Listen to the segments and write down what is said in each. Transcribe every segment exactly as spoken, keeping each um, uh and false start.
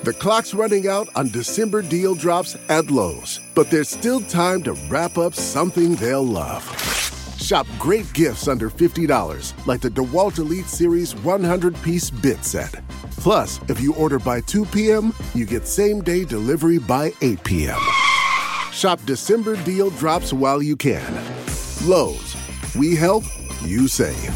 The clock's running out on December deal drops at Lowe's, but there's still time to wrap up something they'll love. Shop great gifts under fifty dollars, like the DeWalt Elite Series one hundred piece bit set. Plus, if you order by two p.m., you get same-day delivery by eight p.m. Shop December deal drops while you can. Lowe's. We help, you save.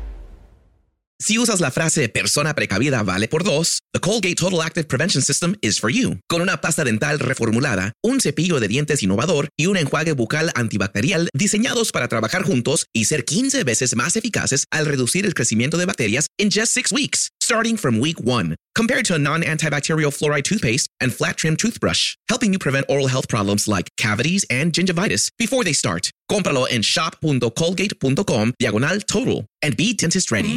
Si usas la frase persona precavida vale por dos, the Colgate Total Active Prevention System is for you. Con una pasta dental reformulada, un cepillo de dientes innovador y un enjuague bucal antibacterial diseñados para trabajar juntos y ser quince veces más eficaces al reducir el crecimiento de bacterias in just six weeks, starting from week one. Compared to a non-antibacterial fluoride toothpaste and flat trim toothbrush, helping you prevent oral health problems like cavities and gingivitis before they start. Cómpralo en shop.colgate.com diagonal total and be dentist ready.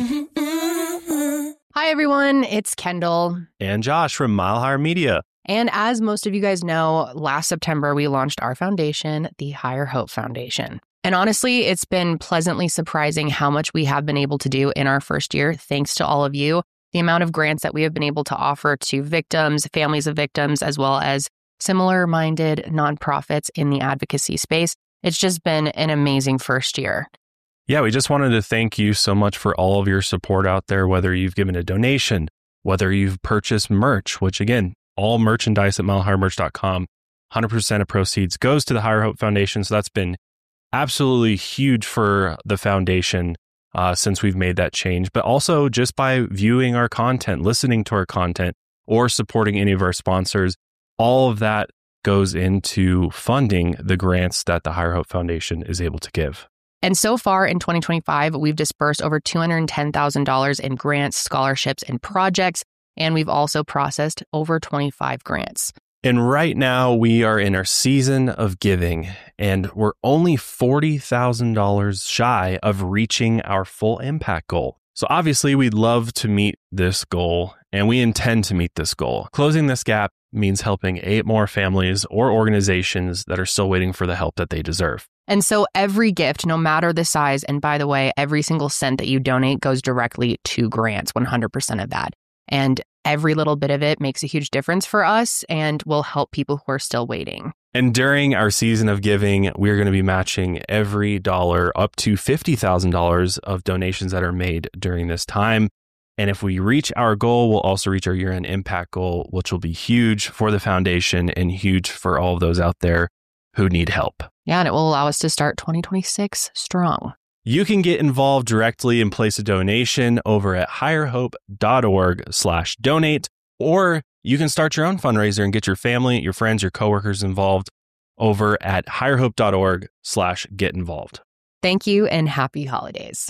Hi, everyone. It's Kendall. And Josh from Mile Higher Media. And as most of you guys know, last September, we launched our foundation, the Higher Hope Foundation. And honestly, it's been pleasantly surprising how much we have been able to do in our first year, thanks to all of you. The amount of grants that we have been able to offer to victims, families of victims, as well as similar-minded nonprofits in the advocacy space. It's just been an amazing first year. Yeah, we just wanted to thank you so much for all of your support out there, whether you've given a donation, whether you've purchased merch, which again, all merchandise at mile higher merch dot com, one hundred percent of proceeds goes to the Higher Hope Foundation. So that's been absolutely huge for the foundation uh, since we've made that change, but also just by viewing our content, listening to our content, or supporting any of our sponsors, all of that goes into funding the grants that the Higher Hope Foundation is able to give. And so far in twenty twenty-five, we've dispersed over two hundred ten thousand dollars in grants, scholarships, and projects. And we've also processed over twenty-five grants. And right now we are in our season of giving, and we're only forty thousand dollars shy of reaching our full impact goal. So obviously we'd love to meet this goal, and we intend to meet this goal. Closing this gap means helping eight more families or organizations that are still waiting for the help that they deserve. And so every gift, no matter the size, and by the way, every single cent that you donate goes directly to grants, one hundred percent of that. And every little bit of it makes a huge difference for us and will help people who are still waiting. And during our season of giving, we're going to be matching every dollar up to fifty thousand dollars of donations that are made during this time. And if we reach our goal, we'll also reach our year-end impact goal, which will be huge for the foundation and huge for all of those out there who need help. Yeah, and it will allow us to start twenty twenty-six strong. You can get involved directly and place a donation over at higherhope.org slash donate, or you can start your own fundraiser and get your family, your friends, your coworkers involved over at higherhope.org slash get involved. Thank you and happy holidays.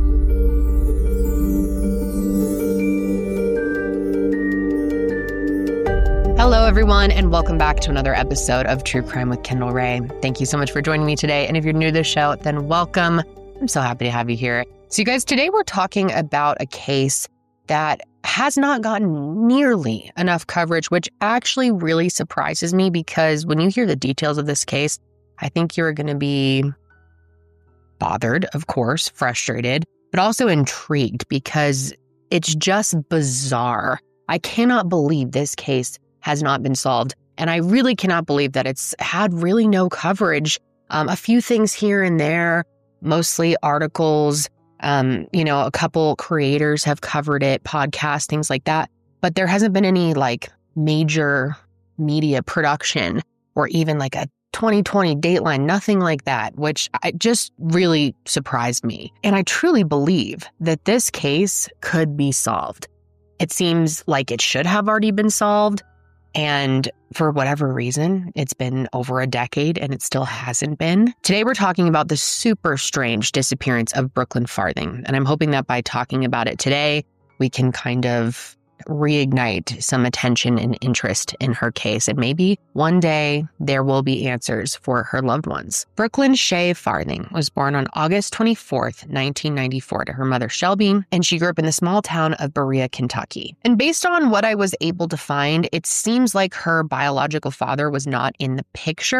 Hello, everyone, and welcome back to another episode of True Crime with Kendall Ray. Thank you so much for joining me today. And if you're new to the show, then welcome. I'm so happy to have you here. So you guys, today we're talking about a case that has not gotten nearly enough coverage, which actually really surprises me because when you hear the details of this case, I think you're going to be bothered, of course, frustrated, but also intrigued because it's just bizarre. I cannot believe this case has not been solved. And I really cannot believe that it's had really no coverage. Um, a few things here and there, mostly articles. Um, you know, a couple creators have covered it, podcasts, things like that. But there hasn't been any like major media production or even like a twenty twenty Dateline, nothing like that, which I just really surprised me. And I truly believe that this case could be solved. It seems like it should have already been solved. And for whatever reason, it's been over a decade and it still hasn't been. Today, we're talking about the super strange disappearance of Brooklyn Farthing. And I'm hoping that by talking about it today, we can kind of reignite some attention and interest in her case. And maybe one day there will be answers for her loved ones. Brooklyn Shea Farthing was born on August twenty-fourth, nineteen ninety-four to her mother Shelby, and she grew up in the small town of Berea, Kentucky. And based on what I was able to find, it seems like her biological father was not in the picture,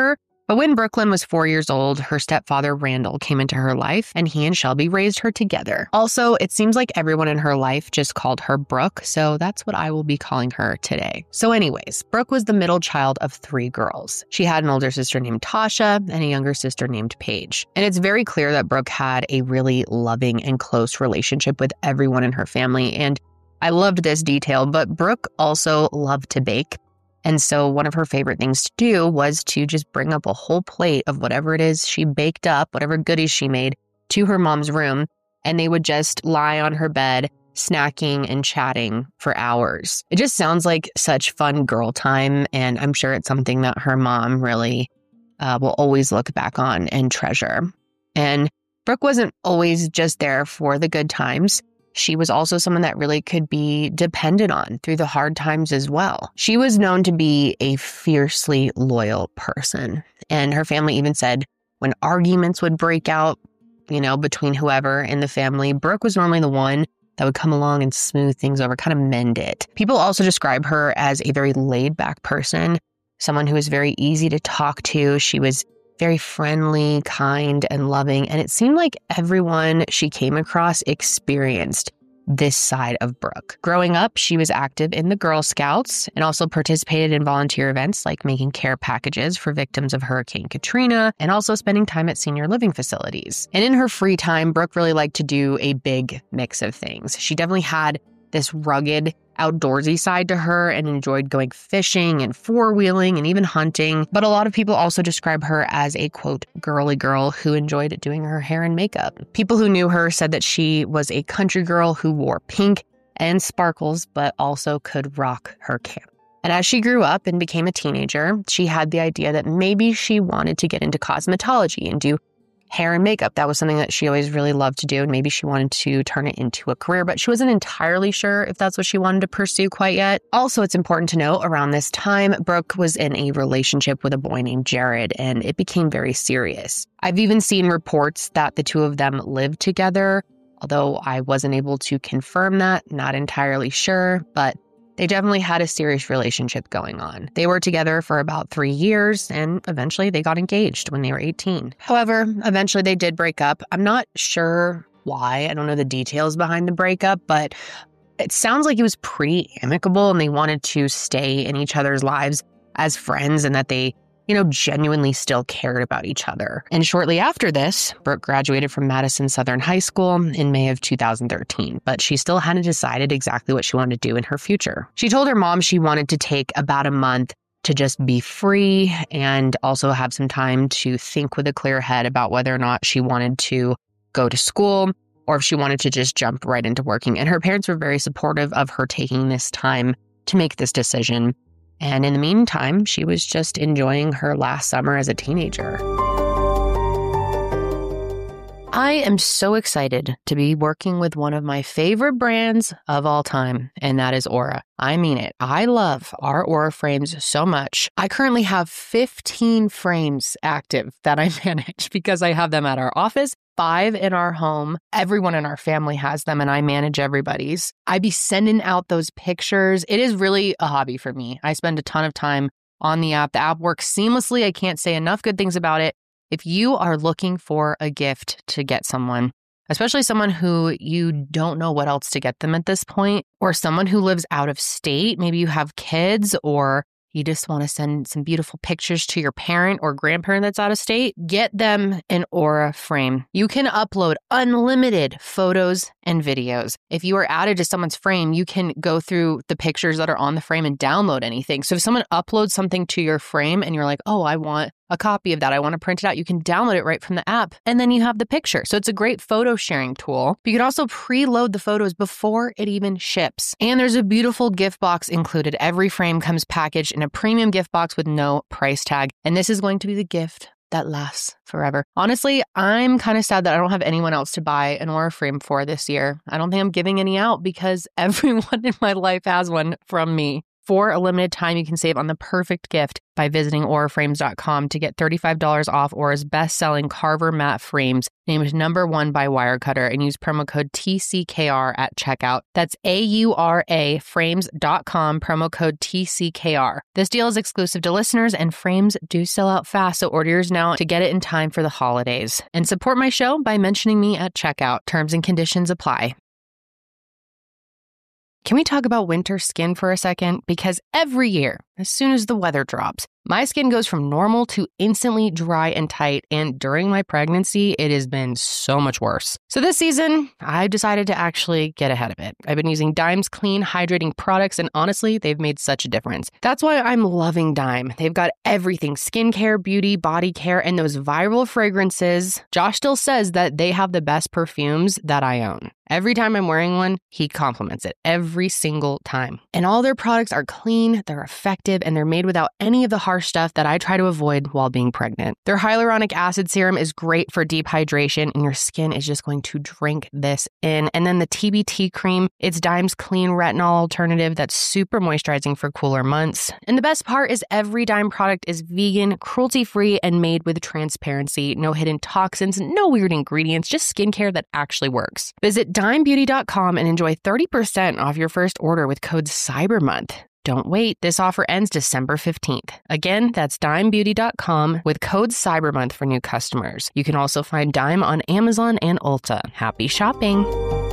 But when Brooklyn was four years old, her stepfather Randall came into her life and he and Shelby raised her together. Also, it seems like everyone in her life just called her Brooke, so that's what I will be calling her today. So anyways, Brooke was the middle child of three girls. She had an older sister named Tasha and a younger sister named Paige. And it's very clear that Brooke had a really loving and close relationship with everyone in her family. And I loved this detail, but Brooke also loved to bake. And so one of her favorite things to do was to just bring up a whole plate of whatever it is she baked up, whatever goodies she made, to her mom's room. And they would just lie on her bed, snacking and chatting for hours. It just sounds like such fun girl time. And I'm sure it's something that her mom really uh, will always look back on and treasure. And Brooke wasn't always just there for the good times. She was also someone that really could be depended on through the hard times as well. She was known to be a fiercely loyal person. And her family even said when arguments would break out, you know, between whoever in the family, Brooke was normally the one that would come along and smooth things over, kind of mend it. People also describe her as a very laid back person, someone who was very easy to talk to. She was very friendly, kind, and loving. And it seemed like everyone she came across experienced this side of Brooke. Growing up, she was active in the Girl Scouts and also participated in volunteer events like making care packages for victims of Hurricane Katrina and also spending time at senior living facilities. And in her free time, Brooke really liked to do a big mix of things. She definitely had this rugged, outdoorsy side to her and enjoyed going fishing and four-wheeling and even hunting. But a lot of people also describe her as a, quote, girly girl who enjoyed doing her hair and makeup. People who knew her said that she was a country girl who wore pink and sparkles, but also could rock her camp. And as she grew up and became a teenager, she had the idea that maybe she wanted to get into cosmetology and do hair and makeup. That was something that she always really loved to do. And maybe she wanted to turn it into a career, but she wasn't entirely sure if that's what she wanted to pursue quite yet. Also, it's important to note around this time, Brooke was in a relationship with a boy named Jared, and it became very serious. I've even seen reports that the two of them lived together, although I wasn't able to confirm that, not entirely sure, but they definitely had a serious relationship going on. They were together for about three years and eventually they got engaged when they were eighteen. However, eventually they did break up. I'm not sure why. I don't know the details behind the breakup, but it sounds like it was pretty amicable and they wanted to stay in each other's lives as friends and that they, you know, genuinely still cared about each other. And shortly after this, Brooke graduated from Madison Southern High School in May of two thousand thirteen, but she still hadn't decided exactly what she wanted to do in her future. She told her mom she wanted to take about a month to just be free and also have some time to think with a clear head about whether or not she wanted to go to school or if she wanted to just jump right into working. And her parents were very supportive of her taking this time to make this decision. And in the meantime, she was just enjoying her last summer as a teenager. I am so excited to be working with one of my favorite brands of all time, and that is Aura. I mean it. I love our Aura frames so much. I currently have fifteen frames active that I manage because I have them at our office, five in our home. Everyone in our family has them and I manage everybody's. I be sending out those pictures. It is really a hobby for me. I spend a ton of time on the app. The app works seamlessly. I can't say enough good things about it. If you are looking for a gift to get someone, especially someone who you don't know what else to get them at this point, or someone who lives out of state, maybe you have kids or you just want to send some beautiful pictures to your parent or grandparent that's out of state, get them an Aura frame. You can upload unlimited photos and videos. If you are added to someone's frame, you can go through the pictures that are on the frame and download anything. So if someone uploads something to your frame and you're like, oh, I want a copy of that, I want to print it out, you can download it right from the app and then you have the picture. So it's a great photo sharing tool. You can also preload the photos before it even ships. And there's a beautiful gift box included. Every frame comes packaged in a premium gift box with no price tag. And this is going to be the gift that lasts forever. Honestly, I'm kind of sad that I don't have anyone else to buy an Aura frame for this year. I don't think I'm giving any out because everyone in my life has one from me. For a limited time, you can save on the perfect gift by visiting aura frames dot com to get thirty-five dollars off Aura's best-selling Carver matte frames, named number one by Wirecutter, and use promo code T C K R at checkout. That's A U R A frames dot com, promo code T C K R. This deal is exclusive to listeners, and frames do sell out fast, so order yours now to get it in time for the holidays. And support my show by mentioning me at checkout. Terms and conditions apply. Can we talk about winter skin for a second? Because every year, as soon as the weather drops, my skin goes from normal to instantly dry and tight, and during my pregnancy, it has been so much worse. So this season, I decided to actually get ahead of it. I've been using Dime's clean, hydrating products, and honestly, they've made such a difference. That's why I'm loving Dime. They've got everything: skincare, beauty, body care, and those viral fragrances. Josh still says that they have the best perfumes that I own. Every time I'm wearing one, he compliments it every single time. And all their products are clean, they're effective, and they're made without any of the harsh stuff that I try to avoid while being pregnant. Their hyaluronic acid serum is great for deep hydration, and your skin is just going to drink this in. And then the T B T cream, it's Dime's clean retinol alternative that's super moisturizing for cooler months. And the best part is every Dime product is vegan, cruelty-free, and made with transparency. No hidden toxins, no weird ingredients, just skincare that actually works. Visit dime beauty dot com and enjoy thirty percent off your first order with code CYBERMONTH. Don't wait. This offer ends December fifteenth. Again, that's dime beauty dot com with code CYBERMONTH for new customers. You can also find Dime on Amazon and Ulta. Happy shopping.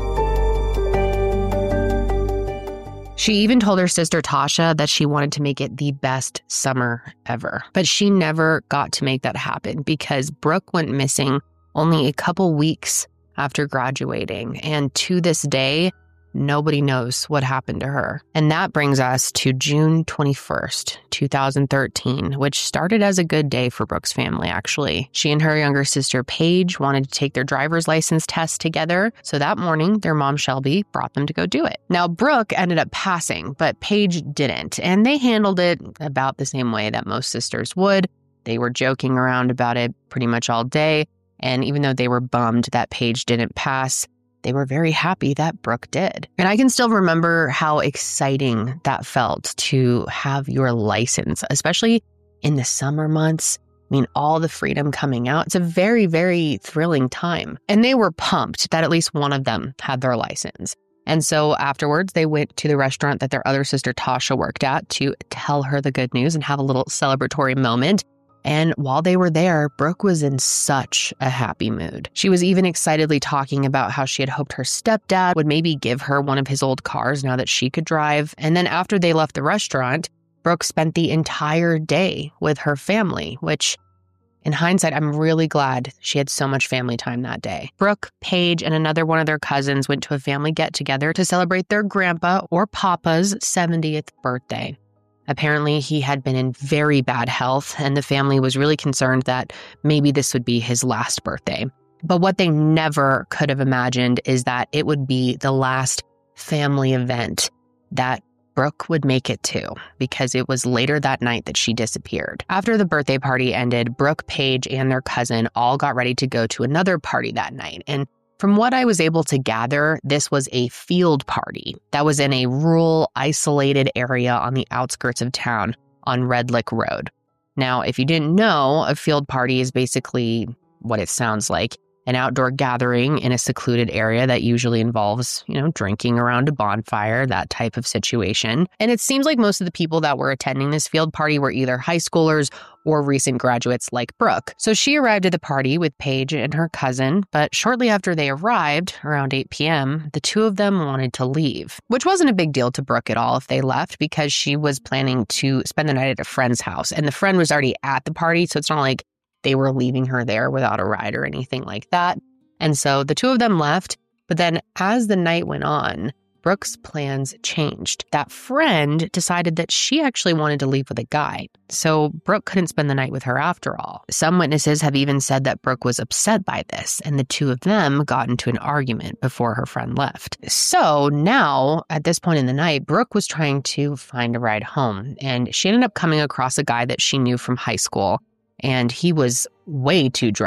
She even told her sister Tasha that she wanted to make it the best summer ever. But she never got to make that happen because Brooke went missing only a couple weeks after graduating. And to this day, nobody knows what happened to her. And that brings us to June twenty-first, two thousand thirteen, which started as a good day for Brooke's family, actually. She and her younger sister, Paige, wanted to take their driver's license test together. So that morning, their mom, Shelby, brought them to go do it. Now, Brooke ended up passing, but Paige didn't. And they handled it about the same way that most sisters would. They were joking around about it pretty much all day. And even though they were bummed that Paige didn't pass, they were very happy that Brooke did. And I can still remember how exciting that felt to have your license, especially in the summer months. I mean, all the freedom coming out. It's a very, very thrilling time. And they were pumped that at least one of them had their license. And so afterwards, they went to the restaurant that their other sister Tasha worked at to tell her the good news and have a little celebratory moment. And while they were there, Brooke was in such a happy mood. She was even excitedly talking about how she had hoped her stepdad would maybe give her one of his old cars now that she could drive. And then after they left the restaurant, Brooke spent the entire day with her family, which in hindsight, I'm really glad she had so much family time that day. Brooke, Paige, and another one of their cousins went to a family get-together to celebrate their grandpa or papa's seventieth birthday. Apparently, he had been in very bad health, and the family was really concerned that maybe this would be his last birthday. But what they never could have imagined is that it would be the last family event that Brooke would make it to, because it was later that night that she disappeared. After the birthday party ended, Brooke, Paige, and their cousin all got ready to go to another party that night. And from what I was able to gather, this was a field party that was in a rural, isolated area on the outskirts of town on Red Lick Road. Now, if you didn't know, a field party is basically what it sounds like: an outdoor gathering in a secluded area that usually involves, you know, drinking around a bonfire, that type of situation. And it seems like most of the people that were attending this field party were either high schoolers or recent graduates like Brooke. So she arrived at the party with Paige and her cousin, but shortly after they arrived, around eight p.m., the two of them wanted to leave, which wasn't a big deal to Brooke at all if they left, because she was planning to spend the night at a friend's house, and the friend was already at the party, so it's not like they were leaving her there without a ride or anything like that. And so the two of them left. But then as the night went on, Brooke's plans changed. That friend decided that she actually wanted to leave with a guy. So Brooke couldn't spend the night with her after all. Some witnesses have even said that Brooke was upset by this, and the two of them got into an argument before her friend left. So now, at this point in the night, Brooke was trying to find a ride home, and she ended up coming across a guy that she knew from high school. And he was way too drunk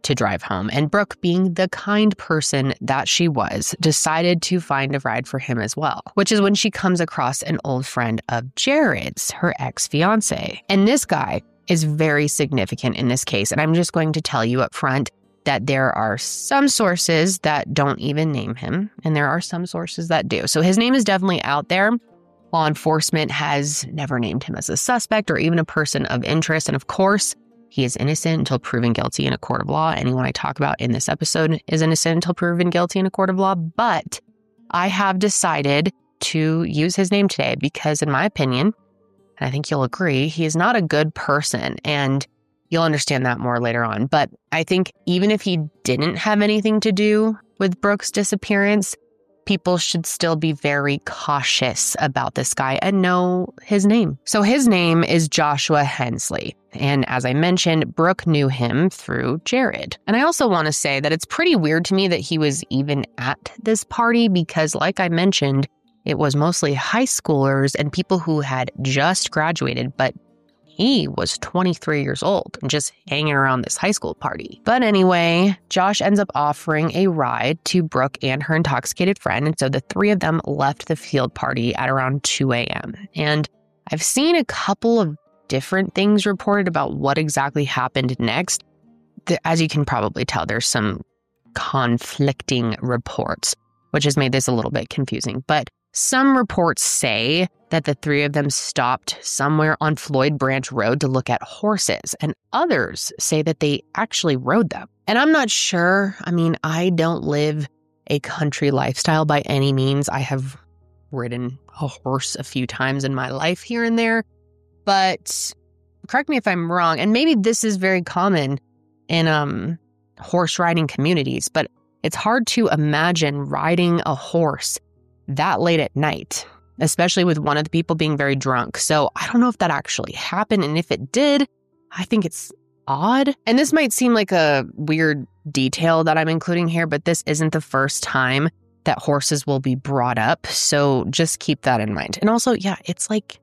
to drive home. And Brooke, being the kind person that she was, decided to find a ride for him as well, which is when she comes across an old friend of Jared's, her ex-fiance. And this guy is very significant in this case. And I'm just going to tell you up front that there are some sources that don't even name him, and there are some sources that do. So his name is definitely out there. Law enforcement has never named him as a suspect or even a person of interest. And of course, he is innocent until proven guilty in a court of law. Anyone I talk about in this episode is innocent until proven guilty in a court of law. But I have decided to use his name today because, in my opinion, and I think you'll agree, he is not a good person. And you'll understand that more later on. But I think even if he didn't have anything to do with Brooke's disappearance, people should still be very cautious about this guy and know his name. So his name is Joshua Hensley. And as I mentioned, Brooke knew him through Jared. And I also want to say that it's pretty weird to me that he was even at this party because, like I mentioned, it was mostly high schoolers and people who had just graduated, but he was twenty-three years old and just hanging around this high school party. But anyway, Josh ends up offering a ride to Brooke and her intoxicated friend. And so the three of them left the field party at around two a.m. And I've seen a couple of different things reported about what exactly happened next. As you can probably tell, there's some conflicting reports, which has made this a little bit confusing. But some reports say that the three of them stopped somewhere on Floyd Branch Road to look at horses, and others say that they actually rode them. And I'm not sure. I mean, I don't live a country lifestyle by any means. I have ridden a horse a few times in my life here and there, but correct me if I'm wrong. And maybe this is very common in um, horse riding communities, but it's hard to imagine riding a horse that late at night, especially with one of the people being very drunk. So I don't know if that actually happened. And if it did, I think it's odd. And this might seem like a weird detail that I'm including here, but this isn't the first time that horses will be brought up. So just keep that in mind. And also, yeah, it's like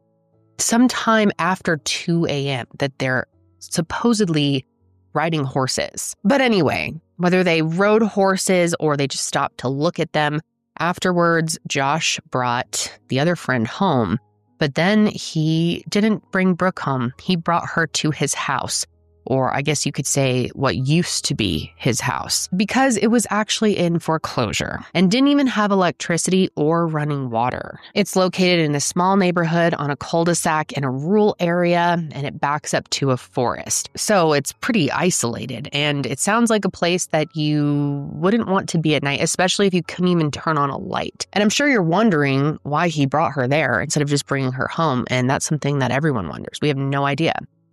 sometime after two a.m. that they're supposedly riding horses. But anyway, whether they rode horses or they just stopped to look at them, afterwards, Josh brought the other friend home, but then he didn't bring Brooke home. He brought her to his house, or I guess you could say what used to be his house, because it was actually in foreclosure and didn't even have electricity or running water. It's located in a small neighborhood on a cul-de-sac in a rural area, and it backs up to a forest. So it's pretty isolated, and it sounds like a place that you wouldn't want to be at night, especially if you couldn't even turn on a light. And I'm sure you're wondering why he brought her there instead of just bringing her home, and that's something that everyone wonders. We have no idea.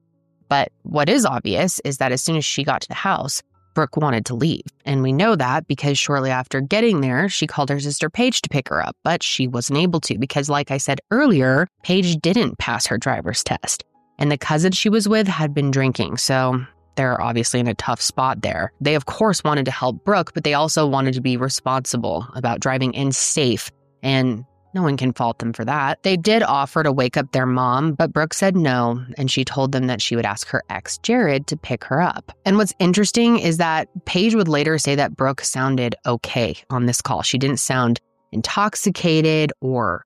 But what is obvious is that as soon as she got to the house, Brooke wanted to leave. And we know that because shortly after getting there, she called her sister Paige to pick her up, but she wasn't able to because, like I said earlier, Paige didn't pass her driver's test. And the cousin she was with had been drinking, so they're obviously in a tough spot there. They, of course, wanted to help Brooke, but they also wanted to be responsible about driving in safe, and no one can fault them for that. They did offer to wake up their mom, but Brooke said no, and she told them that she would ask her ex, Jared, to pick her up. And what's interesting is that Paige would later say that Brooke sounded okay on this call. She didn't sound intoxicated or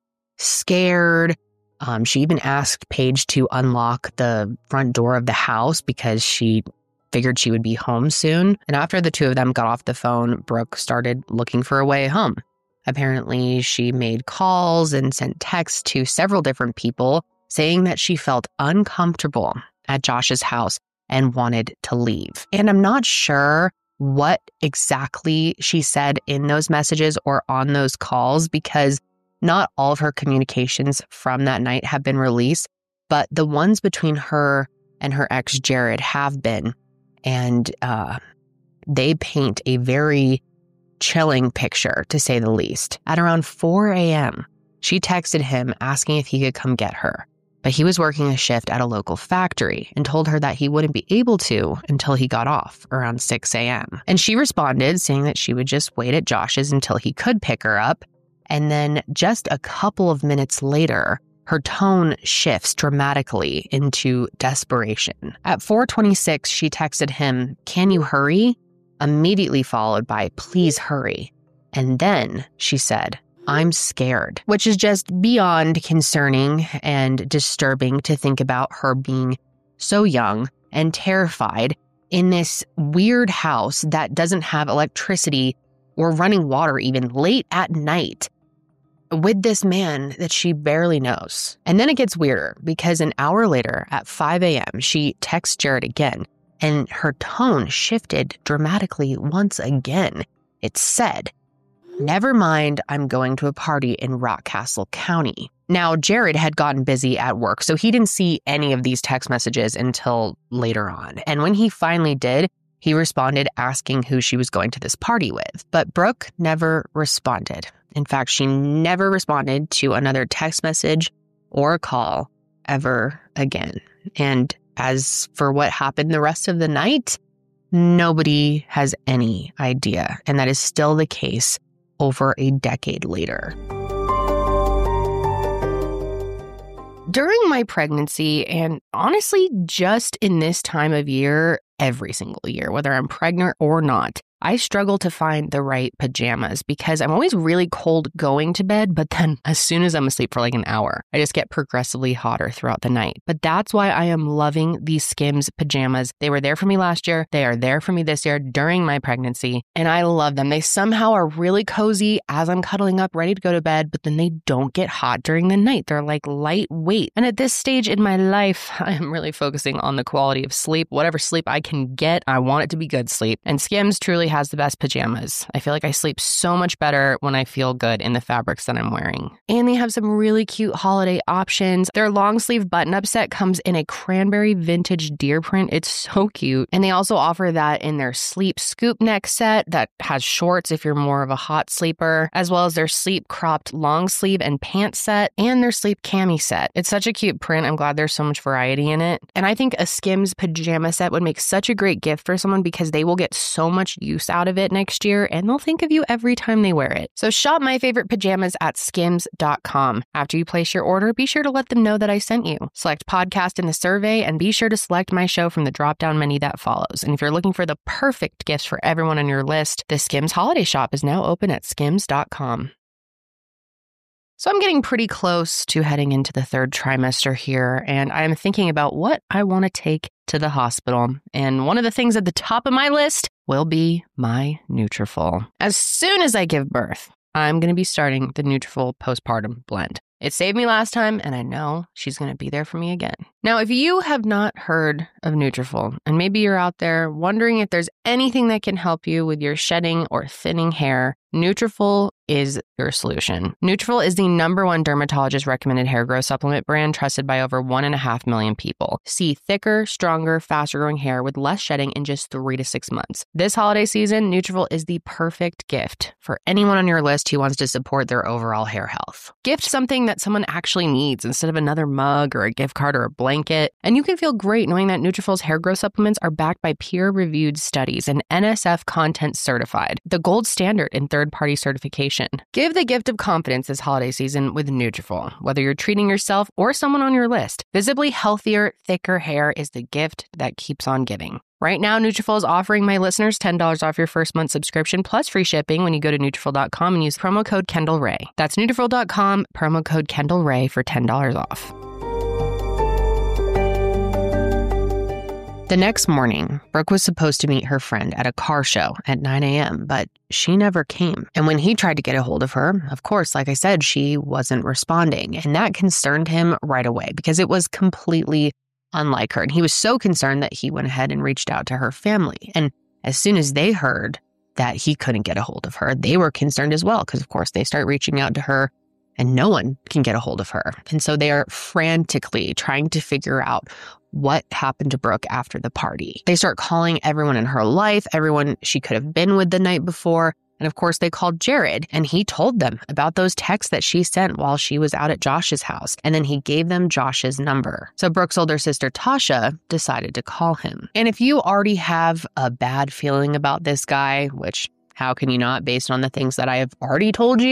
scared. Um, she even asked Paige to unlock the front door of the house because she figured she would be home soon. And after the two of them got off the phone, Brooke started looking for a way home. Apparently, she made calls and sent texts to several different people saying that she felt uncomfortable at Josh's house and wanted to leave. And I'm not sure what exactly she said in those messages or on those calls because not all of her communications from that night have been released, but the ones between her and her ex, Jared, have been. And uh, they paint a very chilling picture, to say the least. At around four a.m., she texted him asking if he could come get her, but he was working a shift at a local factory and told her that he wouldn't be able to until he got off around six a.m. And she responded saying that she would just wait at Josh's until he could pick her up. And then just a couple of minutes later, her tone shifts dramatically into desperation. At four twenty-six, she texted him, "Can you hurry?" Immediately followed by, "Please hurry." And then she said, "I'm scared," which is just beyond concerning and disturbing to think about her being so young and terrified in this weird house that doesn't have electricity or running water even late at night with this man that she barely knows. And then it gets weirder because an hour later at five a.m., she texts Jared again, and her tone shifted dramatically once again. It said, "Never mind, I'm going to a party in Rockcastle County." Now, Jared had gotten busy at work, so he didn't see any of these text messages until later on. And when he finally did, he responded asking who she was going to this party with. But Brooke never responded. In fact, she never responded to another text message or call ever again. And as for what happened the rest of the night, nobody has any idea. And that is still the case over a decade later. During my pregnancy, and honestly, just in this time of year, every single year, whether I'm pregnant or not, I struggle to find the right pajamas because I'm always really cold going to bed, but then as soon as I'm asleep for like an hour, I just get progressively hotter throughout the night. But that's why I am loving these Skims pajamas. They were there for me last year. They are there for me this year during my pregnancy, and I love them. They somehow are really cozy as I'm cuddling up, ready to go to bed, but then they don't get hot during the night. They're like lightweight. And at this stage in my life, I am really focusing on the quality of sleep. Whatever sleep I can get, I want it to be good sleep. And Skims truly has the best pajamas. I feel like I sleep so much better when I feel good in the fabrics that I'm wearing. And they have some really cute holiday options. Their long sleeve button-up set comes in a cranberry vintage deer print. It's so cute. And they also offer that in their sleep scoop neck set that has shorts if you're more of a hot sleeper, as well as their sleep cropped long sleeve and pants set and their sleep cami set. It's such a cute print. I'm glad there's so much variety in it. And I think a Skims pajama set would make such a great gift for someone because they will get so much use out of it next year, and they'll think of you every time they wear it. So shop my favorite pajamas at skims dot com. After you place your order, be sure to let them know that I sent you. Select podcast in the survey, and be sure to select my show from the drop-down menu that follows. And if you're looking for the perfect gifts for everyone on your list, the Skims holiday shop is now open at skims dot com. So I'm getting pretty close to heading into the third trimester here, and I'm thinking about what I want to take to the hospital. And one of the things at the top of my list will be my Nutrafol. As soon as I give birth, I'm going to be starting the Nutrafol postpartum blend. It saved me last time, and I know she's going to be there for me again. Now, if you have not heard of Nutrafol, and maybe you're out there wondering if there's anything that can help you with your shedding or thinning hair, Nutrafol is your solution. Nutrafol is the number one dermatologist recommended hair growth supplement brand trusted by over one and a half million people. See thicker, stronger, faster growing hair with less shedding in just three to six months. This holiday season, Nutrafol is the perfect gift for anyone on your list who wants to support their overall hair health. Gift something that someone actually needs instead of another mug or a gift card or a blanket. And you can feel great knowing that Nutrafol's hair growth supplements are backed by peer-reviewed studies and N S F content certified, the gold standard in third-party certification. Give the gift of confidence this holiday season with Nutrafol. Whether you're treating yourself or someone on your list, visibly healthier, thicker hair is the gift that keeps on giving. Right now, Nutrafol is offering my listeners ten dollars off your first month subscription plus free shipping when you go to Nutrafol dot com and use promo code Kendall Ray. That's Nutrafol dot com, promo code Kendall Ray for ten dollars off. The next morning, Brooke was supposed to meet her friend at a car show at nine a.m., but she never came. And when he tried to get a hold of her, of course, like I said, she wasn't responding. And that concerned him right away because it was completely unlike her. And he was so concerned that he went ahead and reached out to her family. And as soon as they heard that he couldn't get a hold of her, they were concerned as well because, of course, they start reaching out to her and no one can get a hold of her. And so they are frantically trying to figure out what happened to Brooke after the party. They start calling everyone in her life, everyone she could have been with the night before. And of course, they called Jared, and he told them about those texts that she sent while she was out at Josh's house. And then he gave them Josh's number. So Brooke's older sister, Tasha, decided to call him. And if you already have a bad feeling about this guy, which how can you not based on the things that I have already told you,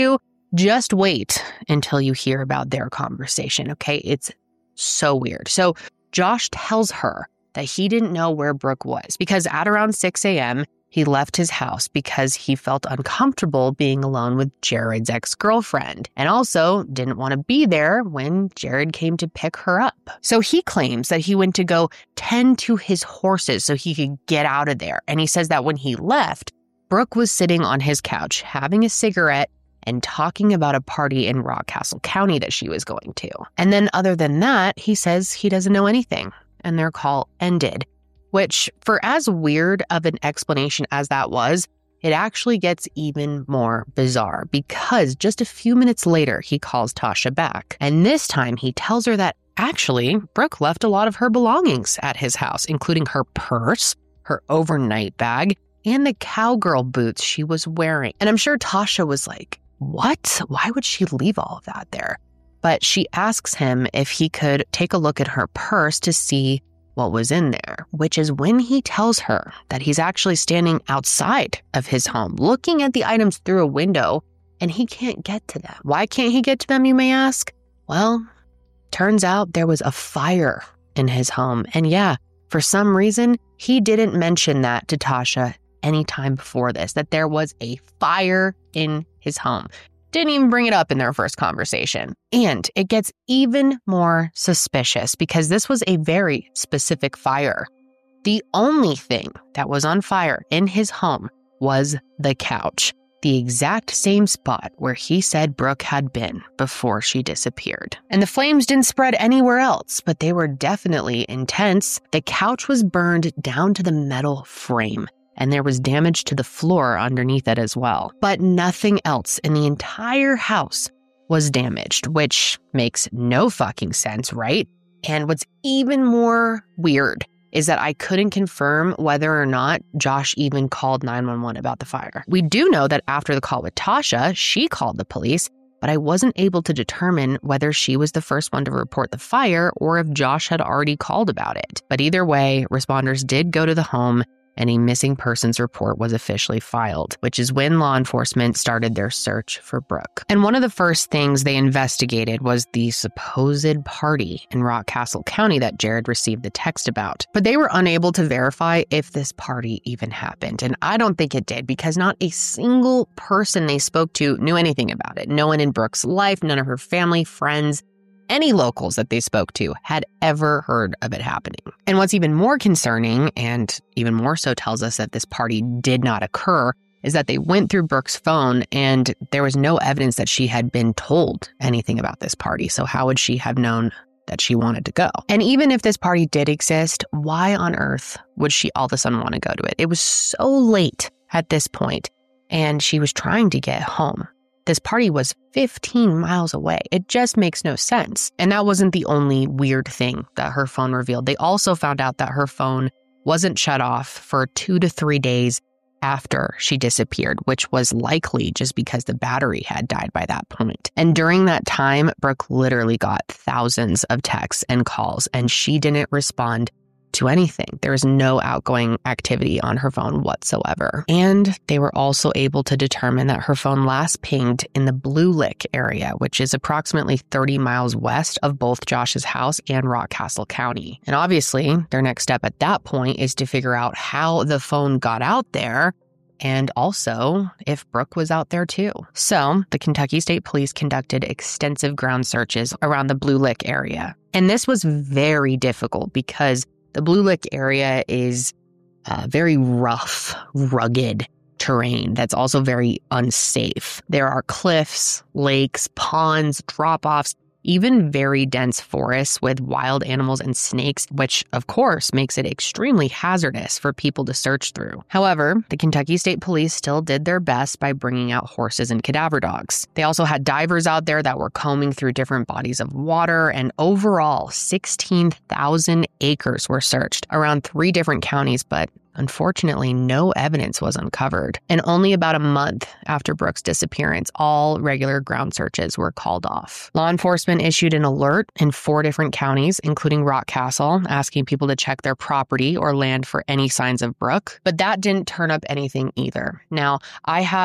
Just wait until you hear about their conversation, okay? It's so weird. So Josh tells her that he didn't know where Brooke was because at around six a.m., he left his house because he felt uncomfortable being alone with Jared's ex-girlfriend and also didn't want to be there when Jared came to pick her up. So he claims that he went to go tend to his horses so he could get out of there. And he says that when he left, Brooke was sitting on his couch having a cigarette and talking about a party in Rockcastle County that she was going to. And then other than that, he says he doesn't know anything. And their call ended. Which, for as weird of an explanation as that was, it actually gets even more bizarre because just a few minutes later, he calls Tasha back. And this time, he tells her that actually, Brooke left a lot of her belongings at his house, including her purse, her overnight bag, and the cowgirl boots she was wearing. And I'm sure Tasha was like, what? Why would she leave all of that there? But she asks him if he could take a look at her purse to see what was in there, which is when he tells her that he's actually standing outside of his home, looking at the items through a window, and he can't get to them. Why can't he get to them, you may ask? Well, turns out there was a fire in his home. And yeah, for some reason, he didn't mention that to Tasha any time before this, that there was a fire in his home. Didn't even bring it up in their first conversation. And it gets even more suspicious because this was a very specific fire. The only thing that was on fire in his home was the couch, the exact same spot where he said Brooke had been before she disappeared. And the flames didn't spread anywhere else, but they were definitely intense. The couch was burned down to the metal frame, and there was damage to the floor underneath it as well. But nothing else in the entire house was damaged, which makes no fucking sense, right? And what's even more weird is that I couldn't confirm whether or not Josh even called nine one one about the fire. We do know that after the call with Tasha, she called the police, but I wasn't able to determine whether she was the first one to report the fire or if Josh had already called about it. But either way, responders did go to the home, and a missing persons report was officially filed, which is when law enforcement started their search for Brooke. And one of the first things they investigated was the supposed party in Rockcastle County that Jared received the text about. But they were unable to verify if this party even happened. And I don't think it did because not a single person they spoke to knew anything about it. No one in Brooke's life, none of her family, friends, any locals that they spoke to had ever heard of it happening. And what's even more concerning, and even more so tells us that this party did not occur, is that they went through Brooke's phone and there was no evidence that she had been told anything about this party. So how would she have known that she wanted to go? And even if this party did exist, why on earth would she all of a sudden want to go to it? It was so late at this point, and she was trying to get home. This party was fifteen miles away. It just makes no sense. And that wasn't the only weird thing that her phone revealed. They also found out that her phone wasn't shut off for two to three days after she disappeared, which was likely just because the battery had died by that point. And during that time, Brooke literally got thousands of texts and calls, and she didn't respond to anything. There was no outgoing activity on her phone whatsoever. And they were also able to determine that her phone last pinged in the Blue Lick area, which is approximately thirty miles west of both Josh's house and Rockcastle County. And obviously, their next step at that point is to figure out how the phone got out there and also if Brooke was out there too. So the Kentucky State Police conducted extensive ground searches around the Blue Lick area. And this was very difficult because the Blue Lick area is uh, very rough, rugged terrain that's also very unsafe. There are cliffs, lakes, ponds, drop-offs, even very dense forests with wild animals and snakes, which of course makes it extremely hazardous for people to search through. However, the Kentucky State Police still did their best by bringing out horses and cadaver dogs. They also had divers out there that were combing through different bodies of water, and overall, sixteen thousand acres were searched around three different counties, but unfortunately, no evidence was uncovered. And only about a month after Brooke's disappearance, all regular ground searches were called off. Law enforcement issued an alert in four different counties, including Rockcastle, asking people to check their property or land for any signs of Brooke. But that didn't turn up anything either. Now, I have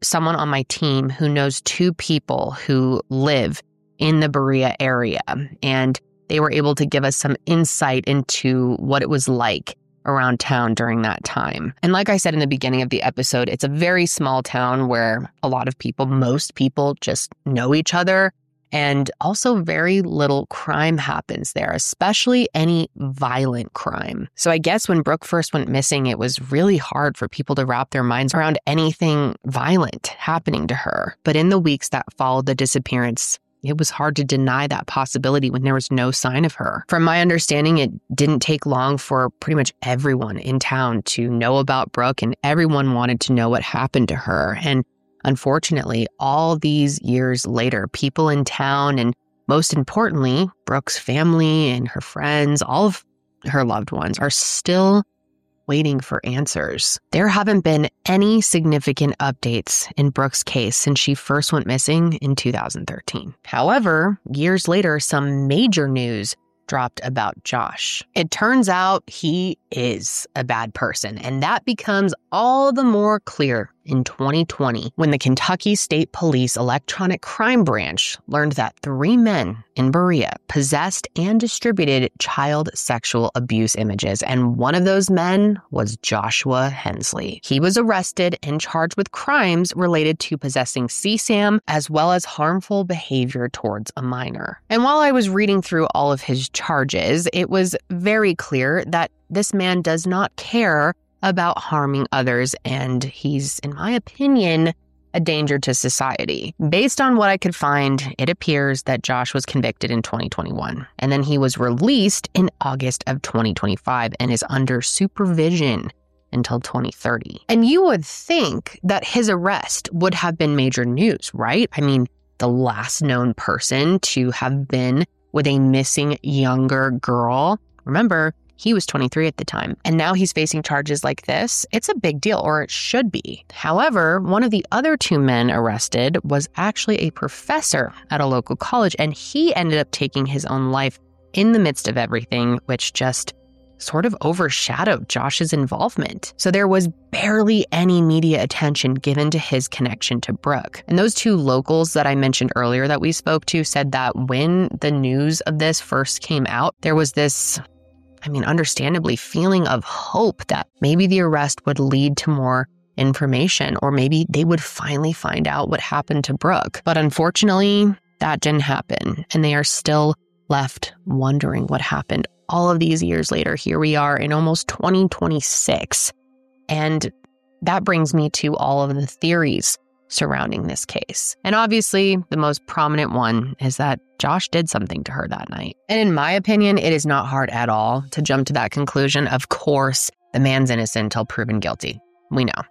someone on my team who knows two people who live in the Berea area, and they were able to give us some insight into what it was like around town during that time. And like I said in the beginning of the episode, it's a very small town where a lot of people, most people just know each other. And also very little crime happens there, especially any violent crime. So I guess when Brooke first went missing, it was really hard for people to wrap their minds around anything violent happening to her. But in the weeks that followed the disappearance, it was hard to deny that possibility when there was no sign of her. From my understanding, it didn't take long for pretty much everyone in town to know about Brooke, and everyone wanted to know what happened to her. And unfortunately, all these years later, people in town, and most importantly, Brooke's family and her friends, all of her loved ones, are still waiting for answers. There haven't been any significant updates in Brooke's case since she first went missing in two thousand thirteen. However, years later, some major news dropped about Josh. It turns out he is a bad person, and that becomes all the more clear in twenty twenty when the Kentucky State Police Electronic Crime Branch learned that three men in Berea possessed and distributed child sexual abuse images, and one of those men was Joshua Hensley. He was arrested and charged with crimes related to possessing C SAM as well as harmful behavior towards a minor. And while I was reading through all of his charges, it was very clear that this man does not care about harming others, and he's, in my opinion, a danger to society. Based on what I could find, it appears that Josh was convicted in twenty twenty-one, and then he was released in August of twenty twenty-five and is under supervision until twenty thirty. And you would think that his arrest would have been major news, right? I mean, the last known person to have been with a missing younger girl. Remember, he was twenty-three at the time, and now he's facing charges like this. It's a big deal, or it should be. However, one of the other two men arrested was actually a professor at a local college, and he ended up taking his own life in the midst of everything, which just sort of overshadowed Josh's involvement. So there was barely any media attention given to his connection to Brooke. And those two locals that I mentioned earlier that we spoke to said that when the news of this first came out, there was this, I mean, understandably, feeling of hope that maybe the arrest would lead to more information, or maybe they would finally find out what happened to Brooke. But unfortunately, that didn't happen, and they are still left wondering what happened. All of these years later, here we are in almost twenty twenty-six, and that brings me to all of the theories surrounding this case. And obviously, the most prominent one is that Josh did something to her that night. And in my opinion, it is not hard at all to jump to that conclusion. Of course, the man's innocent until proven guilty. We know.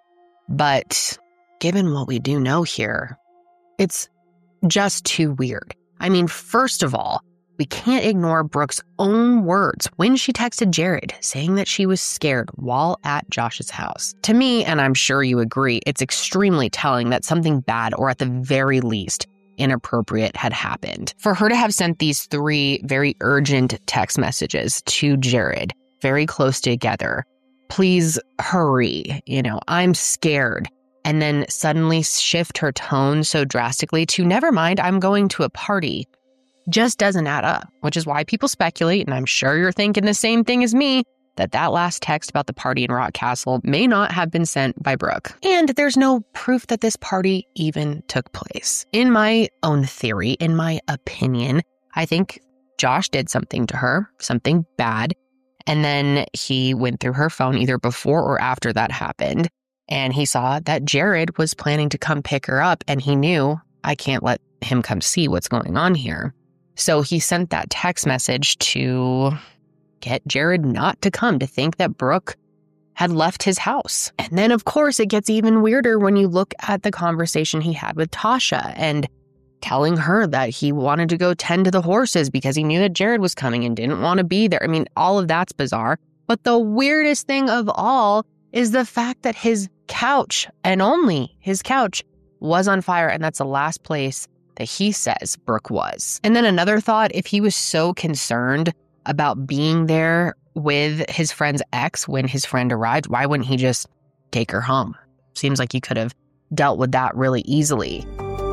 But given what we do know here, it's just too weird. I mean, first of all, we can't ignore Brooke's own words when she texted Jared saying that she was scared while at Josh's house. To me, and I'm sure you agree, it's extremely telling that something bad, or at the very least, inappropriate, had happened. For her to have sent these three very urgent text messages to Jared, very close together, please hurry, you know, I'm scared, and then suddenly shift her tone so drastically to never mind, I'm going to a party, just doesn't add up, which is why people speculate, and I'm sure you're thinking the same thing as me, that that last text about the party in Rock Castle may not have been sent by Brooke. And there's no proof that this party even took place. In my own theory, in my opinion, I think Josh did something to her, something bad, and then he went through her phone either before or after that happened, and he saw that Jared was planning to come pick her up, and he knew, I can't let him come see what's going on here. So he sent that text message to get Jared not to come, to think that Brooke had left his house. And then, of course, it gets even weirder when you look at the conversation he had with Tasha and telling her that he wanted to go tend to the horses because he knew that Jared was coming and didn't want to be there. I mean, all of that's bizarre. But the weirdest thing of all is the fact that his couch, and only his couch, was on fire. And that's the last place that he says Brooke was. And then another thought, if he was so concerned about being there with his friend's ex when his friend arrived, why wouldn't he just take her home? Seems like you could have dealt with that really easily.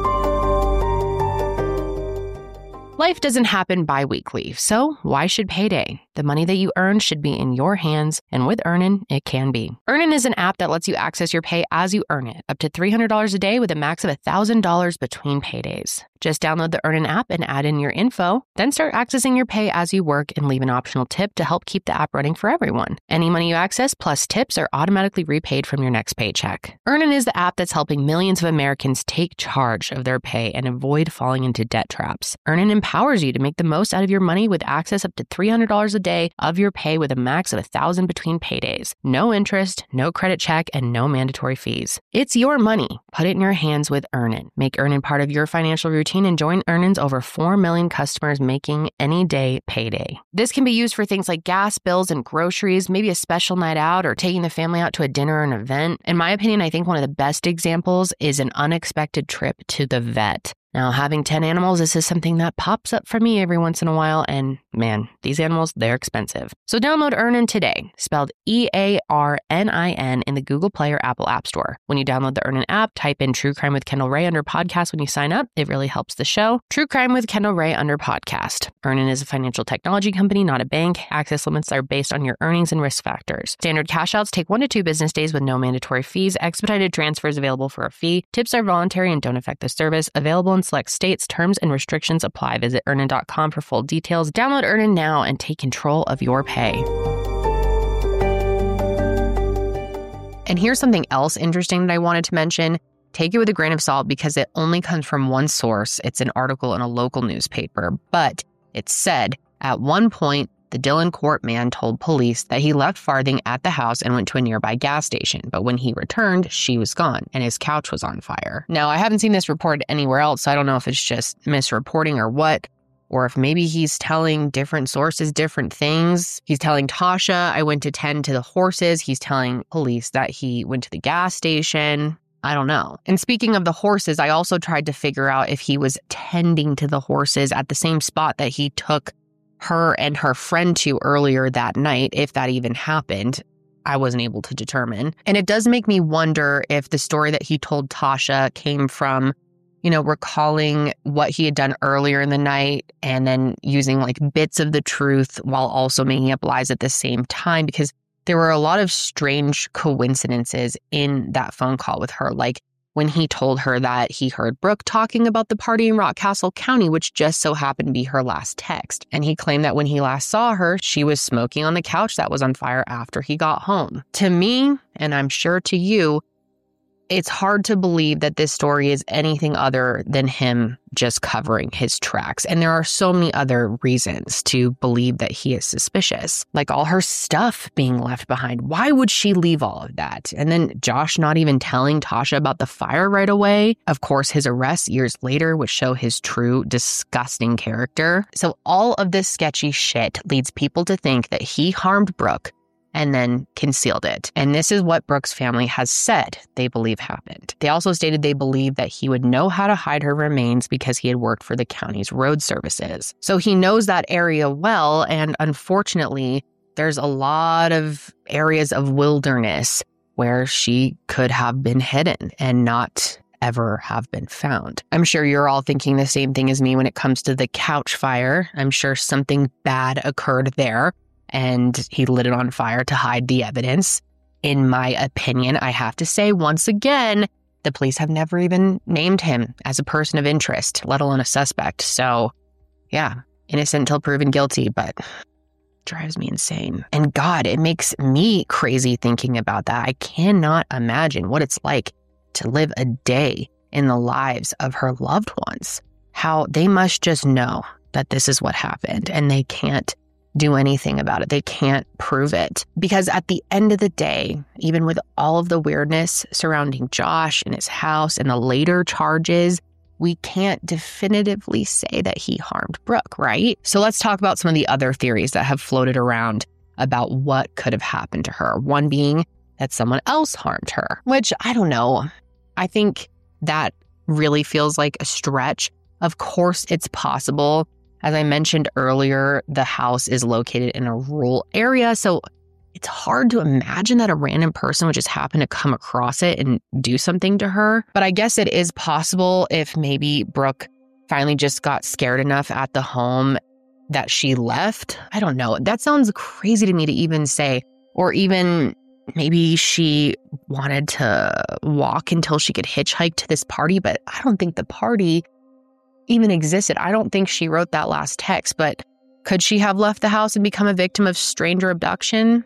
Life doesn't happen bi-weekly, so why should payday? The money that you earn should be in your hands, and with Earnin, it can be. Earnin is an app that lets you access your pay as you earn it, up to three hundred dollars a day with a max of one thousand dollars between paydays. Just download the Earnin app and add in your info, then start accessing your pay as you work and leave an optional tip to help keep the app running for everyone. Any money you access plus tips are automatically repaid from your next paycheck. Earnin is the app that's helping millions of Americans take charge of their pay and avoid falling into debt traps. Earnin empowers you to make the most out of your money with access up to three hundred dollars a day of your pay with a max of one thousand dollars between paydays. No interest, no credit check, and no mandatory fees. It's your money. Put it in your hands with Earnin. Make Earnin part of your financial routine and join Earnin's over four million customers making any day payday. This can be used for things like gas bills and groceries, maybe a special night out, or taking the family out to a dinner or an event. In my opinion, I think one of the best examples is an unexpected trip to the vet. Now, having ten animals, this is something that pops up for me every once in a while, and man, these animals, they're expensive. So download Earnin today, spelled E A R N I N, in the Google Play or Apple App Store. When you download the Earnin app, type in True Crime with Kendall Rae under podcast when you sign up. It really helps the show. True Crime with Kendall Rae under podcast. Earnin is a financial technology company, not a bank. Access limits are based on your earnings and risk factors. Standard cash outs take one to two business days with no mandatory fees. Expedited transfers available for a fee. Tips are voluntary and don't affect the service. Available in select states. Terms and restrictions apply. Visit Earnin dot com for full details. Download Earnin now and take control of your pay. And here's something else interesting that I wanted to mention. Take it with a grain of salt because it only comes from one source. It's an article in a local newspaper, but it said at one point, the Dillon Court man told police that he left Farthing at the house and went to a nearby gas station. But when he returned, she was gone and his couch was on fire. Now, I haven't seen this reported anywhere else, so I don't know if it's just misreporting or what, or if maybe he's telling different sources different things. He's telling Tasha, I went to tend to the horses. He's telling police that he went to the gas station. I don't know. And speaking of the horses, I also tried to figure out if he was tending to the horses at the same spot that he took her and her friend to earlier that night, if that even happened. I wasn't able to determine. And it does make me wonder if the story that he told Tasha came from, you know, recalling what he had done earlier in the night and then using like bits of the truth while also making up lies at the same time, because there were a lot of strange coincidences in that phone call with her. Like when he told her that he heard Brooke talking about the party in Rockcastle County, which just so happened to be her last text. And he claimed that when he last saw her, she was smoking on the couch that was on fire after he got home. To me, and I'm sure to you, it's hard to believe that this story is anything other than him just covering his tracks. And there are so many other reasons to believe that he is suspicious, like all her stuff being left behind. Why would she leave all of that? And then Josh not even telling Tasha about the fire right away. Of course, his arrest years later would show his true disgusting character. So all of this sketchy shit leads people to think that he harmed Brooke and then concealed it. And this is what Brooke's family has said they believe happened. They also stated they believe that he would know how to hide her remains because he had worked for the county's road services. So he knows that area well, and unfortunately, there's a lot of areas of wilderness where she could have been hidden and not ever have been found. I'm sure you're all thinking the same thing as me when it comes to the couch fire. I'm sure something bad occurred there, and he lit it on fire to hide the evidence. In my opinion, I have to say, once again, the police have never even named him as a person of interest, let alone a suspect. So, yeah, innocent until proven guilty, but drives me insane. And God, it makes me crazy thinking about that. I cannot imagine what it's like to live a day in the lives of her loved ones. How they must just know that this is what happened, and they can't do anything about it. They can't prove it. Because at the end of the day, even with all of the weirdness surrounding Josh and his house and the later charges, we can't definitively say that he harmed Brooke, right? So let's talk about some of the other theories that have floated around about what could have happened to her. One being that someone else harmed her, which I don't know. I think that really feels like a stretch. Of course, it's possible. As I mentioned earlier, the house is located in a rural area, so it's hard to imagine that a random person would just happen to come across it and do something to her. But I guess it is possible if maybe Brooke finally just got scared enough at the home that she left. I don't know. That sounds crazy to me to even say. Or even maybe she wanted to walk until she could hitchhike to this party, but I don't think the party even existed. I don't think she wrote that last text, but could she have left the house and become a victim of stranger abduction?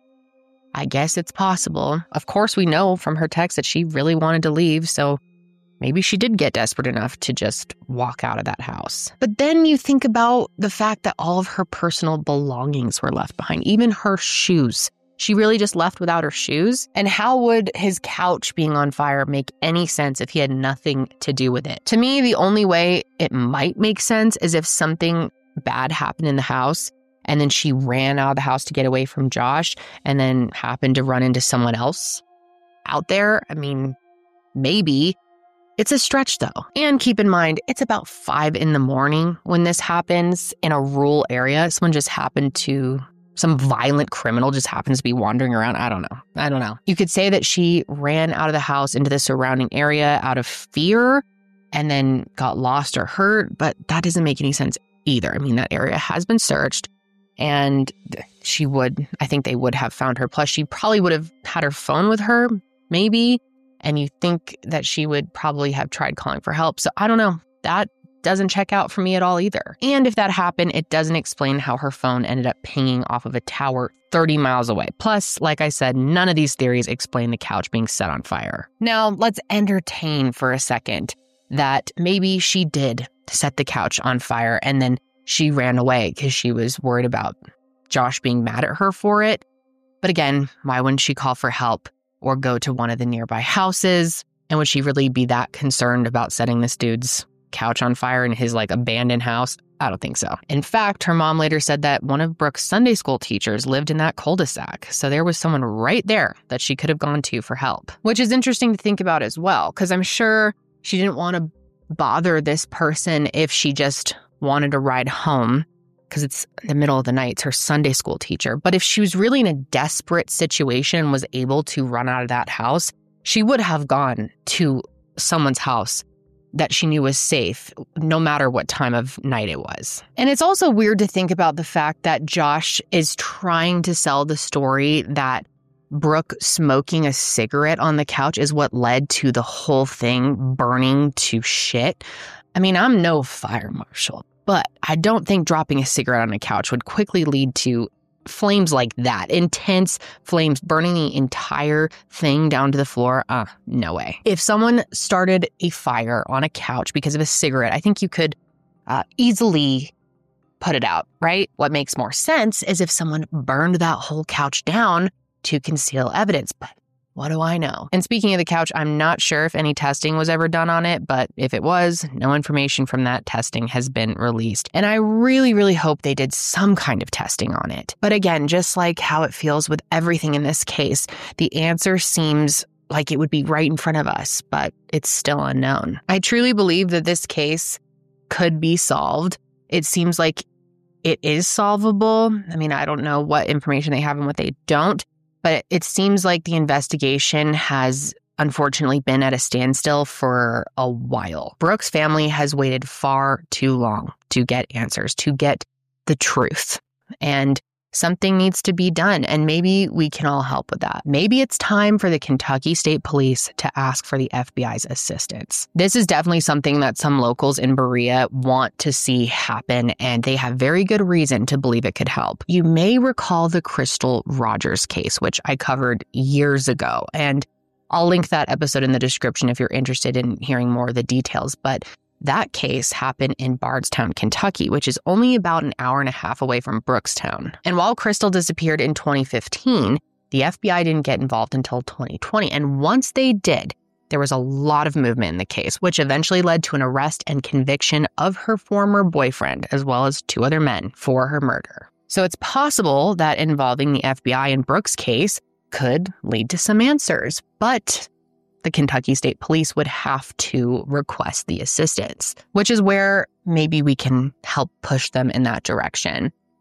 I guess it's possible. Of course, we know from her text that she really wanted to leave, so maybe she did get desperate enough to just walk out of that house. But then you think about the fact that all of her personal belongings were left behind, even her shoes. She really just left without her shoes? And how would his couch being on fire make any sense if he had nothing to do with it? To me, the only way it might make sense is if something bad happened in the house and then she ran out of the house to get away from Josh and then happened to run into someone else out there. I mean, maybe. It's a stretch though. And keep in mind, it's about five in the morning when this happens in a rural area. Someone just happened to, some violent criminal just happens to be wandering around. I don't know. I don't know. You could say that she ran out of the house into the surrounding area out of fear and then got lost or hurt, but that doesn't make any sense either. I mean, that area has been searched and she would, I think they would have found her. Plus, she probably would have had her phone with her, maybe. And you think that she would probably have tried calling for help. So I don't know. That doesn't check out for me at all either. And if that happened, it doesn't explain how her phone ended up pinging off of a tower thirty miles away. Plus, like I said, none of these theories explain the couch being set on fire. Now, let's entertain for a second that maybe she did set the couch on fire and then she ran away because she was worried about Josh being mad at her for it. But again, why wouldn't she call for help or go to one of the nearby houses? And would she really be that concerned about setting this dude's couch on fire in his like abandoned house? I don't think so. In fact, her mom later said that one of Brooke's Sunday school teachers lived in that cul-de-sac. So there was someone right there that she could have gone to for help, which is interesting to think about as well, because I'm sure she didn't want to bother this person if she just wanted to ride home because it's the middle of the night. It's her Sunday school teacher. But if she was really in a desperate situation and was able to run out of that house, she would have gone to someone's house that she knew was safe, no matter what time of night it was. And it's also weird to think about the fact that Josh is trying to sell the story that Brooke smoking a cigarette on the couch is what led to the whole thing burning to shit. I mean, I'm no fire marshal, but I don't think dropping a cigarette on a couch would quickly lead to flames like that. Intense flames burning the entire thing down to the floor. Uh, no way. If someone started a fire on a couch because of a cigarette, I think you could uh, easily put it out, right? What makes more sense is if someone burned that whole couch down to conceal evidence. But what do I know? And speaking of the couch, I'm not sure if any testing was ever done on it, but if it was, no information from that testing has been released. And I really, really hope they did some kind of testing on it. But again, just like how it feels with everything in this case, the answer seems like it would be right in front of us, but it's still unknown. I truly believe that this case could be solved. It seems like it is solvable. I mean, I don't know what information they have and what they don't, but it seems like the investigation has unfortunately been at a standstill for a while. Brooke's family has waited far too long to get answers, to get the truth. And something needs to be done, and maybe we can all help with that. Maybe it's time for the Kentucky State Police to ask for the F B I's assistance. This is definitely something that some locals in Berea want to see happen, and they have very good reason to believe it could help. You may recall the Crystal Rogers case, which I covered years ago, and I'll link that episode in the description if you're interested in hearing more of the details. But that case happened in Bardstown, Kentucky, which is only about an hour and a half away from Brookstown. And while Crystal disappeared in twenty fifteen, the F B I didn't get involved until twenty twenty. And once they did, there was a lot of movement in the case, which eventually led to an arrest and conviction of her former boyfriend, as well as two other men, for her murder. So it's possible that involving the F B I in Brooke's case could lead to some answers, but the Kentucky State Police would have to request the assistance, which is where maybe we can help push them in that direction.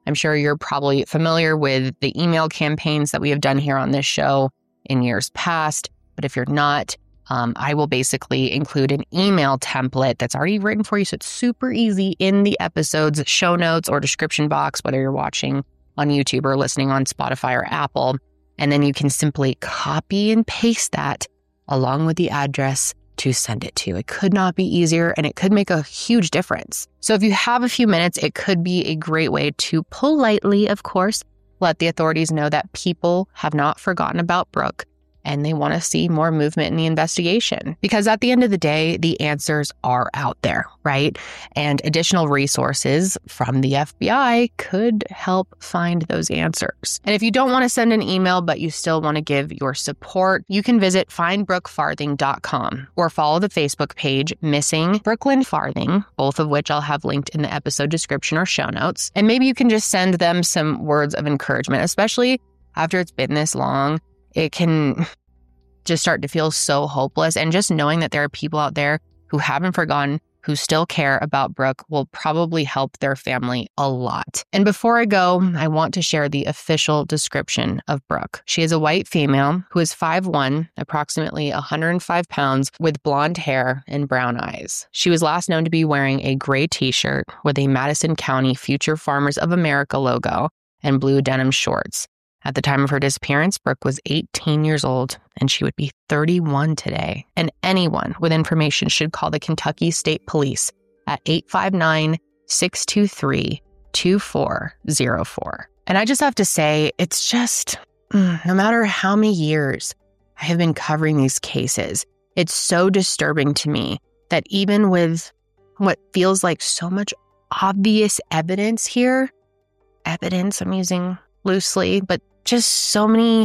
I'm sure you're probably familiar with the email campaigns that we have done here on this show in years past. But if you're not, um, I will basically include an email template that's already written for you. So it's super easy in the episode's show notes or description box, whether you're watching on YouTube or listening on Spotify or Apple. And then you can simply copy and paste that along with the address to send it to. It could not be easier, and it could make a huge difference. So if you have a few minutes, it could be a great way to politely, of course, let the authorities know that people have not forgotten about Brooke and they want to see more movement in the investigation. Because at the end of the day, the answers are out there, right? And additional resources from the F B I could help find those answers. And if you don't want to send an email, but you still want to give your support, you can visit find brooke farthing dot com or follow the Facebook page Missing Brooklyn Farthing, both of which I'll have linked in the episode description or show notes. And maybe you can just send them some words of encouragement, especially after it's been this long. It can just start to feel so hopeless. And just knowing that there are people out there who haven't forgotten, who still care about Brooke, will probably help their family a lot. And before I go, I want to share the official description of Brooke. She is a white female who is five one, approximately one hundred five pounds, with blonde hair and brown eyes. She was last known to be wearing a gray t-shirt with a Madison County Future Farmers of America logo and blue denim shorts. At the time of her disappearance, Brooke was eighteen years old, and she would be thirty-one today. And anyone with information should call the Kentucky State Police at eight five nine, six two three, two four zero four. And I just have to say, it's just, no matter how many years I have been covering these cases, it's so disturbing to me that even with what feels like so much obvious evidence here, evidence I'm using loosely, but just so many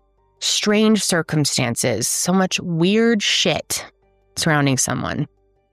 strange circumstances, so much weird shit surrounding someone,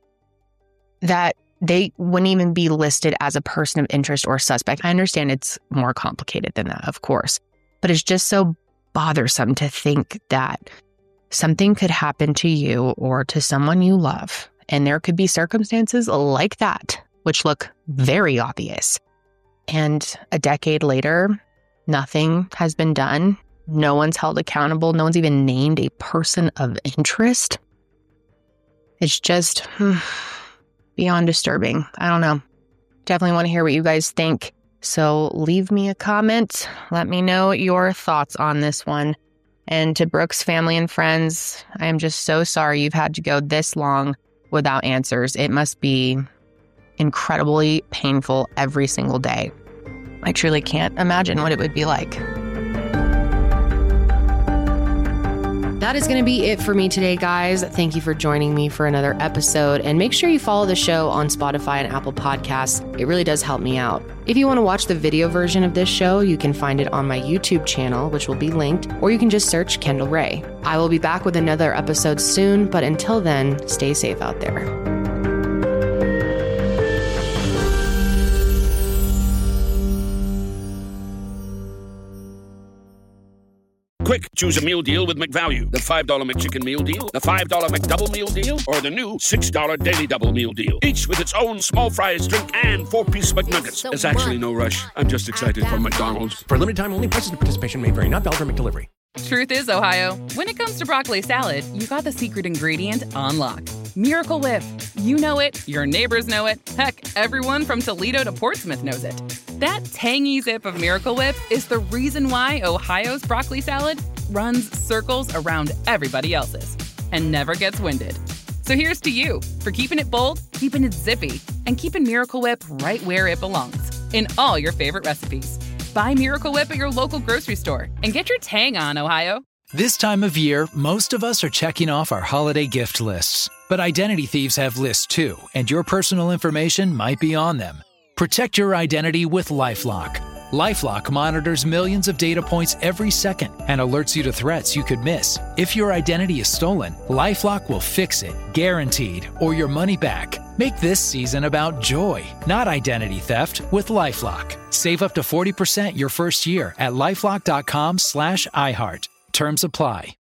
that they wouldn't even be listed as a person of interest or suspect. I understand it's more complicated than that, of course, but it's just so bothersome to think that something could happen to you or to someone you love, and there could be circumstances like that, which look very obvious. And a decade later, nothing has been done. No one's held accountable. No one's even named a person of interest. It's just hmm, beyond disturbing. I don't know. Definitely want to hear what you guys think. So leave me a comment. Let me know your thoughts on this one. And to Brooke's family and friends, I am just so sorry you've had to go this long without answers. It must be incredibly painful every single day. I truly can't imagine what it would be like. That is going to be it for me today, guys. Thank you for joining me for another episode. And make sure you follow the show on Spotify and Apple Podcasts. It really does help me out. If you want to watch the video version of this show, you can find it on my YouTube channel, which will be linked, or you can just search Kendall Ray. I will be back with another episode soon, but until then, stay safe out there. Quick, choose a meal deal with McValue. The five dollar McChicken meal deal, the five dollar McDouble meal deal, or the new six dollar Daily Double meal deal. Each with its own small fries, drink, and four-piece McNuggets. There's actually no rush. I'm just excited for McDonald's. For a limited time only, prices and participation may vary. Not valid for McDelivery. Truth is, Ohio, when it comes to broccoli salad, you got the secret ingredient on lock. Miracle Whip. You know it, your neighbors know it, heck, everyone from Toledo to Portsmouth knows it. That tangy zip of Miracle Whip is the reason why Ohio's broccoli salad runs circles around everybody else's and never gets winded. So here's to you for keeping it bold, keeping it zippy, and keeping Miracle Whip right where it belongs, in all your favorite recipes. Buy Miracle Whip at your local grocery store and get your tang on, Ohio. This time of year, most of us are checking off our holiday gift lists. But identity thieves have lists too, and your personal information might be on them. Protect your identity with LifeLock. LifeLock monitors millions of data points every second and alerts you to threats you could miss. If your identity is stolen, LifeLock will fix it, guaranteed, or your money back. Make this season about joy, not identity theft, with LifeLock. Save up to forty percent your first year at LifeLock.com slash iHeart. Terms apply.